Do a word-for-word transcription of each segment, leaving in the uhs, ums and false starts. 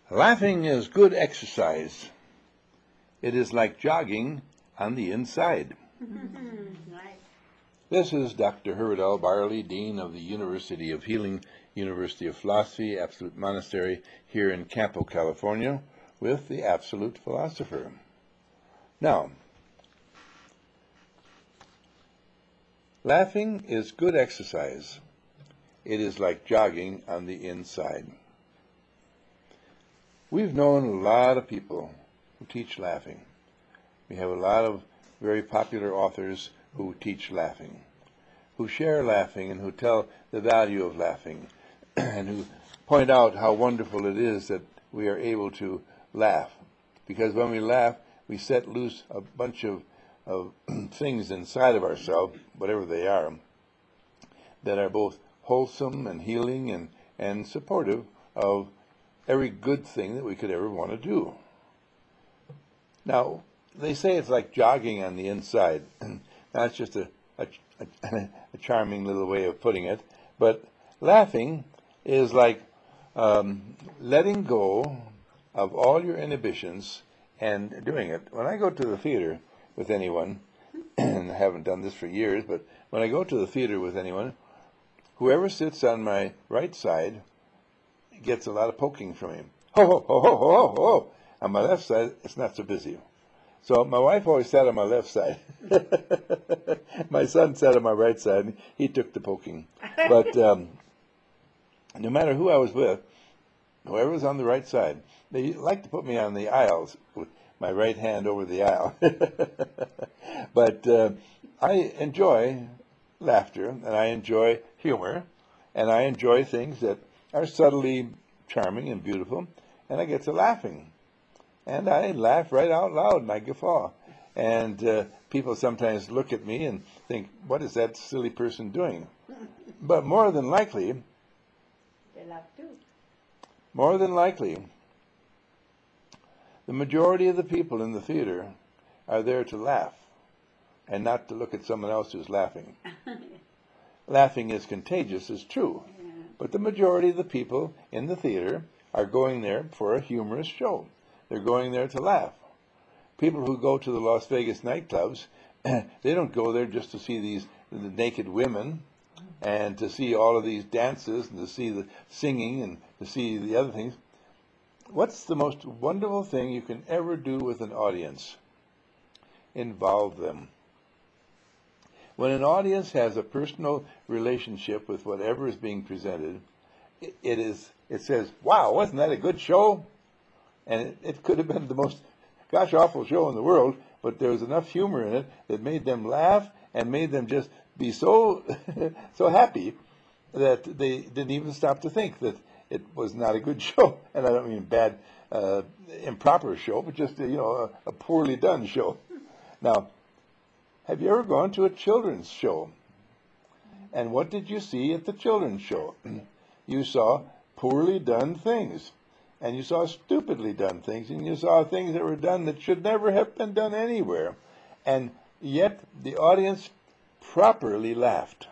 Laughing is good exercise. It is like jogging on the inside. Right. This is Doctor Herbert L. Barley, Dean of the University of Healing, University of Philosophy, Absolute Monastery here in Campo, California, with the Absolute Philosopher. Now, laughing is good exercise. It is like jogging on the inside. We've known a lot of people who teach laughing. We have a lot of very popular authors who teach laughing, who share laughing and who tell the value of laughing, and who point out how wonderful it is that we are able to laugh. Because when we laugh, we set loose a bunch of, of things inside of ourselves, whatever they are, that are both wholesome and healing and, and supportive of every good thing that we could ever want to do. Now, they say it's like jogging on the inside. That's just a, a, a, a charming little way of putting it. But laughing is like um, letting go of all your inhibitions and doing it. When I go to the theater with anyone, and I haven't done this for years, but when I go to the theater with anyone, whoever sits on my right side gets a lot of poking from him. Ho, ho, ho, ho, ho, ho, ho. On my left side, it's not so busy. So my wife always sat on my left side. My son sat on my right side, and he took the poking. But um, no matter who I was with, whoever was on the right side, they like to put me on the aisles with my right hand over the aisle. But uh, I enjoy laughter, and I enjoy humor, and I enjoy things that are subtly charming and beautiful, and I get to laughing. And I laugh right out loud, and I guffaw. And uh, people sometimes look at me and think, what is that silly person doing? But more than likely, They laugh too. more than likely, the majority of the people in the theater are there to laugh and not to look at someone else who's laughing. Laughing is contagious, is true. Yeah. But the majority of the people in the theater are going there for a humorous show. They're going there to laugh. People who go to the Las Vegas nightclubs, they don't go there just to see these the naked women and to see all of these dances and to see the singing and to see the other things. What's the most wonderful thing you can ever do with an audience? Involve them. When an audience has a personal relationship with whatever is being presented, it, it is it says, wow, wasn't that a good show? And it, it could have been the most gosh awful show in the world, but there was enough humor in it that made them laugh and made them just be so so happy that they didn't even stop to think that it was not a good show. And I don't mean bad, uh, improper show, but just a, you know a, a poorly done show. Now, have you ever gone to a children's show? And what did you see at the children's show? You saw poorly done things. And you saw stupidly done things. And you saw things that were done that should never have been done anywhere. And yet the audience properly laughed.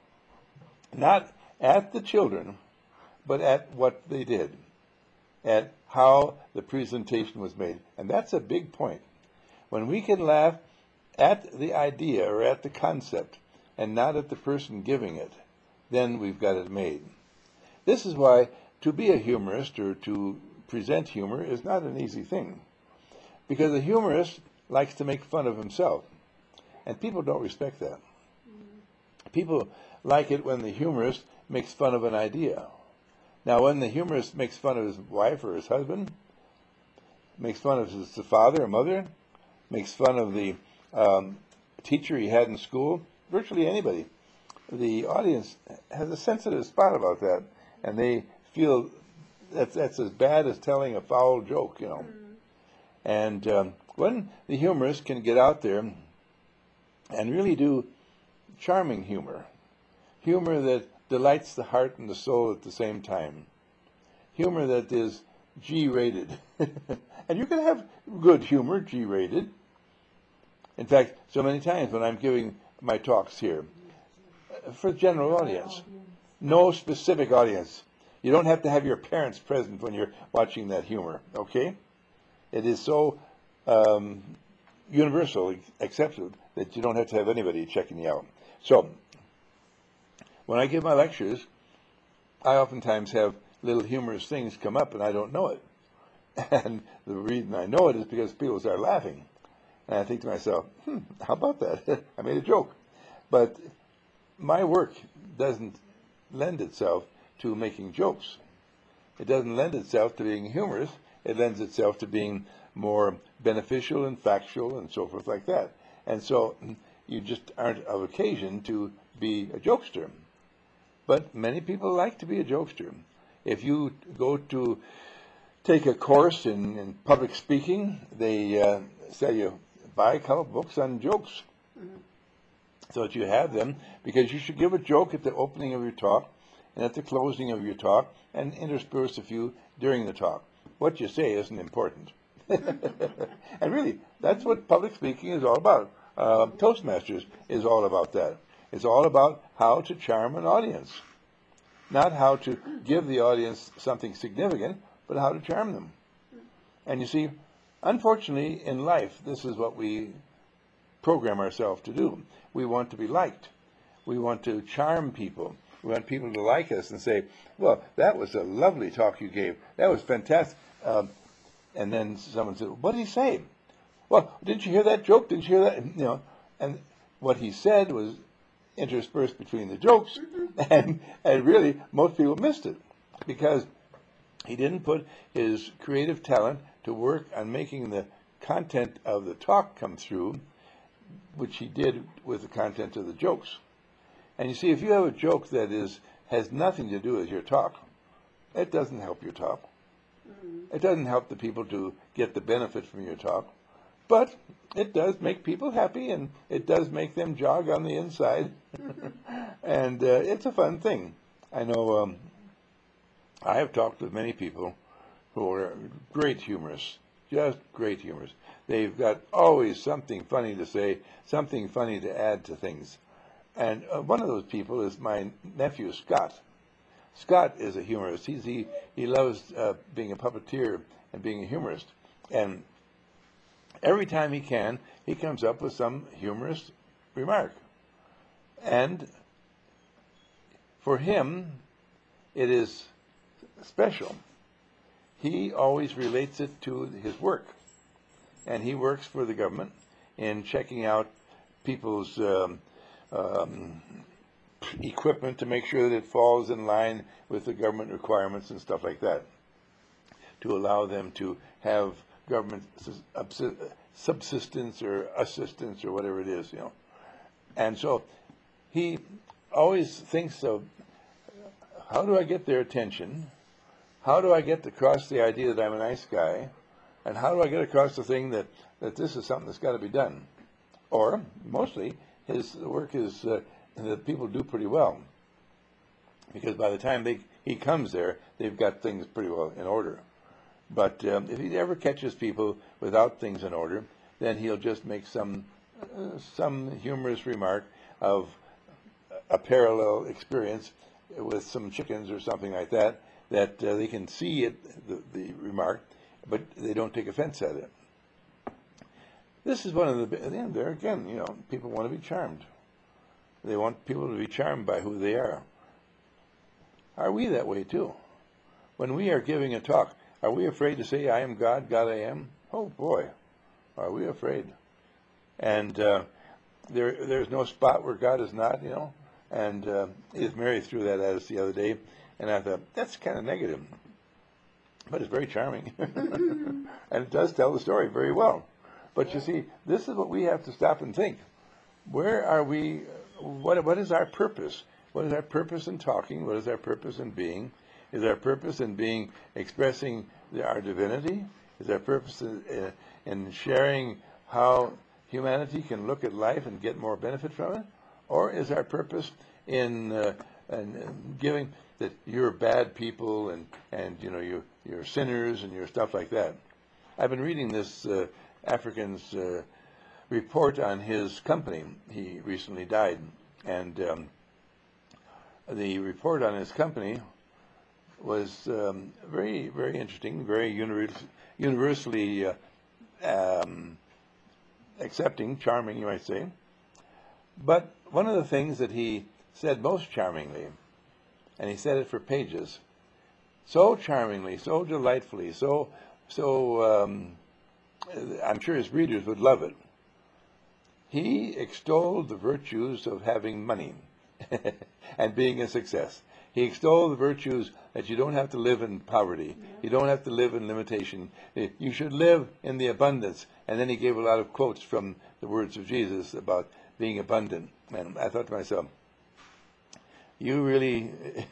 Not at the children, but at what they did. At how the presentation was made. And that's a big point. When we can laugh at the idea or at the concept and not at the person giving it, then we've got it made. This is why to be a humorist or to present humor is not an easy thing, because a humorist likes to make fun of himself, and people don't respect that. People like it when the humorist makes fun of an idea. Now, when the humorist makes fun of his wife or his husband, makes fun of his father or mother, makes fun of the um, teacher he had in school, virtually anybody, the audience has a sensitive spot about that, and they feel that's, that's as bad as telling a foul joke, you know. Mm. And um, when the humorist can get out there and really do charming humor, humor that delights the heart and the soul at the same time, humor that is G-rated. And you can have good humor, G-rated. In fact, so many times when I'm giving my talks here, for the general audience, no specific audience. You don't have to have your parents present when you're watching that humor, okay? It is so um, universal, accepted, that you don't have to have anybody checking you out. So, when I give my lectures, I oftentimes have little humorous things come up and I don't know it. And the reason I know it is because people start laughing. And I think to myself, hmm, how about that? I made a joke. But my work doesn't lend itself to making jokes. It doesn't lend itself to being humorous. It lends itself to being more beneficial and factual and so forth like that. And so you just aren't of occasion to be a jokester. But many people like to be a jokester. If you go to take a course in, in public speaking, they uh, say you buy a couple books on jokes mm-hmm. so that you have them, because you should give a joke at the opening of your talk and at the closing of your talk and intersperse a few during the talk. What you say isn't important. And really, that's what public speaking is all about. Uh, Toastmasters is all about that. It's all about how to charm an audience. Not how to give the audience something significant, but how to charm them. And you see, unfortunately, in life, this is what we program ourselves to do. We want to be liked. We want to charm people. We want people to like us and say, well, that was a lovely talk you gave. That was fantastic. Um, and then someone said, what did he say? Well, didn't you hear that joke? Didn't you hear that? You know, and what he said was interspersed between the jokes, and, and really most people missed it because he didn't put his creative talent to work on making the content of the talk come through, which he did with the content of the jokes. And you see, if you have a joke that is has nothing to do with your talk, it doesn't help your talk. It doesn't help the people to get the benefit from your talk. But it does make people happy, and it does make them jog on the inside. And uh, it's a fun thing. I know um, I have talked with many people who are great humorists, just great humorists. They've got always something funny to say, something funny to add to things. And uh, one of those people is my nephew, Scott. Scott is a humorist. He's, he, he loves uh, being a puppeteer and being a humorist. And every time he can, he comes up with some humorous remark. And for him, it is special. He always relates it to his work. And he works for the government in checking out people's um, um, equipment to make sure that it falls in line with the government requirements and stuff like that, to allow them to have government subsistence or assistance or whatever it is, you know. And so he always thinks of, how do I get their attention? How do I get across the idea that I'm a nice guy? And how do I get across the thing that, that this is something that's got to be done? Or, mostly, his work is uh, that people do pretty well. Because by the time they, he comes there, they've got things pretty well in order. But um, if he ever catches people without things in order, then he'll just make some uh, some humorous remark of a parallel experience with some chickens or something like that, that uh, they can see it, the, the remark, but they don't take offense at it. This is one of the, and there again, you know, people want to be charmed. They want people to be charmed by who they are. Are we that way too? When we are giving a talk, are we afraid to say, I am God, God I am? Oh boy, are we afraid. And uh, there, there's no spot where God is not, you know. And uh, Edith Mary threw that at us the other day, and I thought, that's kind of negative. But it's very charming. And it does tell the story very well. But you see, this is what we have to stop and think. Where are we, what, what is our purpose? What is our purpose in talking? What is our purpose in being? Is our purpose in being, expressing the, our divinity? Is our purpose in, uh, in sharing how humanity can look at life and get more benefit from it? Or is our purpose in, uh, in giving that you're bad people and, and you know, you, you're sinners and you're stuff like that? I've been reading this uh, African's uh, report on his company. He recently died. And um, the report on his company was um, very, very interesting, very univers- universally uh, um, accepting, charming, you might say. But one of the things that he said most charmingly, and he said it for pages, so charmingly, so delightfully, so, so um, I'm sure his readers would love it. He extolled the virtues of having money and being a success. He extolled the virtues that you don't have to live in poverty. Yeah. You don't have to live in limitation. You should live in the abundance. And then he gave a lot of quotes from the words of Jesus about being abundant. And I thought to myself, you really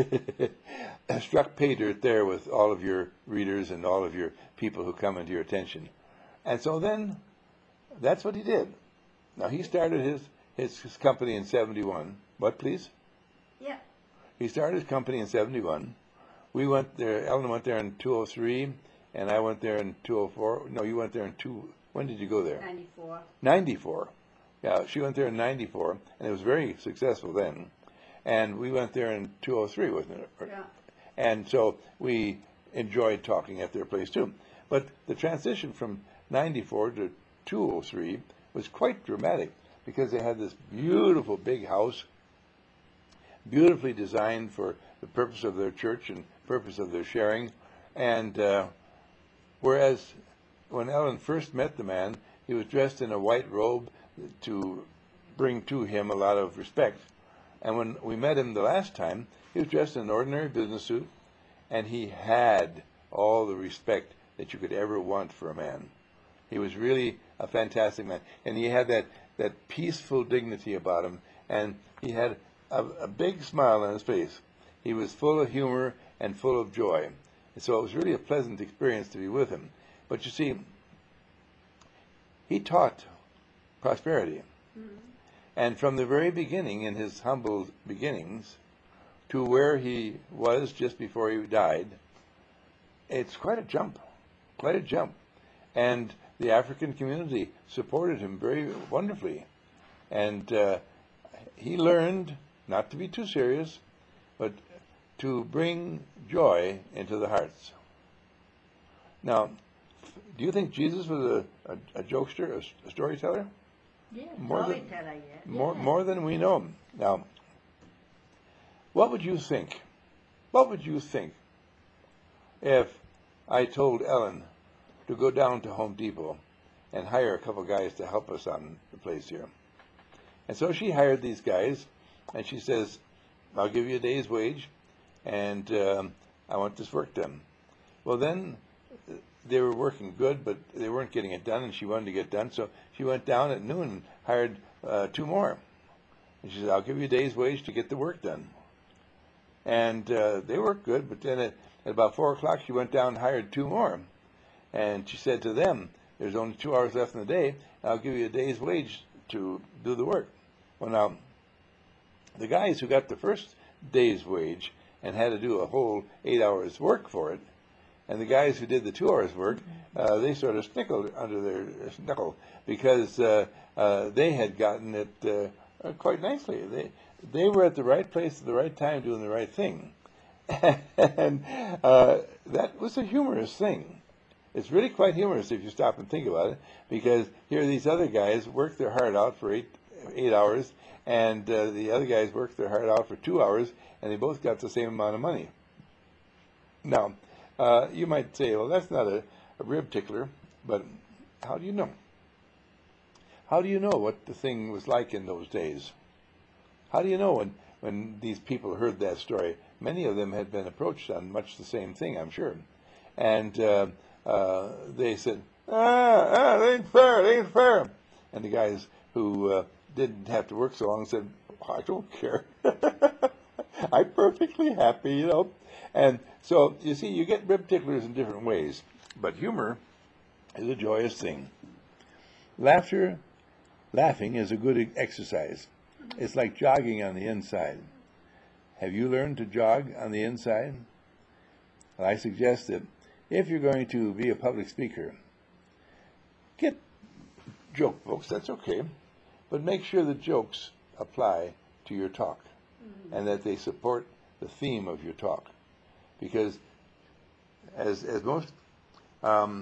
struck pay dirt there with all of your readers and all of your people who come into your attention. And so then, that's what he did. Now, he started his, his, his company in seventy-one. What, please? Yeah. He started his company in seventy-one. We went there, Ellen went there in two oh three, and I went there in two oh four. No, you went there in two, when did you go there? ninety-four. ninety-four. Yeah, she went there in ninety-four, and it was very successful then. And we went there in two oh three, wasn't it? Yeah. And so we enjoyed talking at their place too. But the transition from ninety-four to two oh three was quite dramatic because they had this beautiful big house, beautifully designed for the purpose of their church and purpose of their sharing. And uh, whereas when Ellen first met the man, he was dressed in a white robe to bring to him a lot of respect. And when we met him the last time, he was dressed in an ordinary business suit, and he had all the respect that you could ever want for a man. He was really a fantastic man. And he had that, that peaceful dignity about him, and he had a, a big smile on his face. He was full of humor and full of joy. And so it was really a pleasant experience to be with him. But you see, he taught prosperity. Mm-hmm. And from the very beginning, in his humble beginnings, to where he was just before he died, it's quite a jump, quite a jump. And the African community supported him very wonderfully. And uh, he learned not to be too serious, but to bring joy into the hearts. Now, do you think Jesus was a, a, a jokester, a, a storyteller? Yeah, more storyteller, than, yeah. More, yeah. more than we know him. Now, what would you think? What would you think if I told Ellen to go down to Home Depot and hire a couple guys to help us on the place here? And so she hired these guys, and she says, I'll give you a day's wage, and um, I want this work done. Well, then they were working good, but they weren't getting it done, and she wanted to get done, so she went down at noon and hired uh, two more. And she said, I'll give you a day's wage to get the work done. And uh, they worked good, but then at, at about four o'clock, she went down and hired two more. And she said to them, there's only two hours left in the day, and I'll give you a day's wage to do the work. Well, now, the guys who got the first day's wage and had to do a whole eight hours work for it, and the guys who did the two hours work, uh, they sort of snickled under their knuckle because uh, uh, they had gotten it uh, quite nicely. They they were at the right place at the right time doing the right thing. And uh, that was a humorous thing. It's really quite humorous if you stop and think about it, because here these other guys worked their heart out for eight eight hours, and uh, the other guys worked their heart out for two hours, and they both got the same amount of money. Now, uh, you might say, well, that's not a, a rib tickler, but how do you know? How do you know what the thing was like in those days? How do you know when, when these people heard that story? Many of them had been approached on much the same thing, I'm sure. And uh, uh, they said, ah, ah, it ain't fair, it ain't fair. And the guys who uh, didn't have to work so long said, oh, I don't care. I'm perfectly happy, you know. And so, you see, you get rib ticklers in different ways. But humor is a joyous thing. Laughter, laughing is a good exercise. It's like jogging on the inside. Have you learned to jog on the inside? Well, I suggest that if you're going to be a public speaker, get joke books, that's okay, but make sure the jokes apply to your talk, mm-hmm. and that they support the theme of your talk. because as as most um,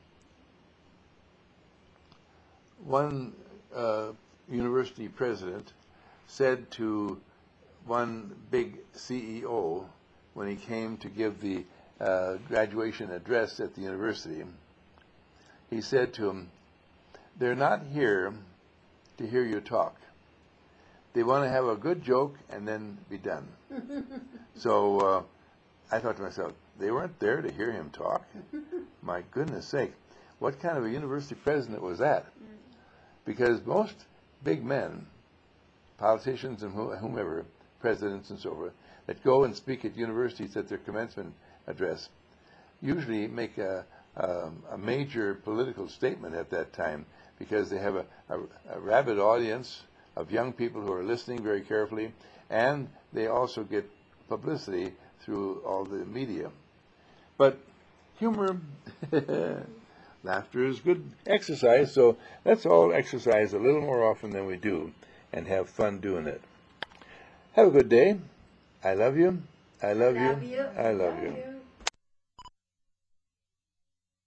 one uh, university president said to one big C E O when he came to give the uh, graduation address at the university, he said to him, "They're not here to hear you talk. They want to have a good joke and then be done." So uh, I thought to myself, they weren't there to hear him talk? My goodness sake, what kind of a university president was that? Because most big men, politicians and whomever, presidents and so forth, that go and speak at universities at their commencement address, usually make a, a, a major political statement at that time, because they have a, a, a rabid audience of young people who are listening very carefully, and they also get publicity through all the media. But humor, laughter is good exercise, so let's all exercise a little more often than we do and have fun doing it. Have a good day. I love you. I love, Love you. you. I love Love you. you.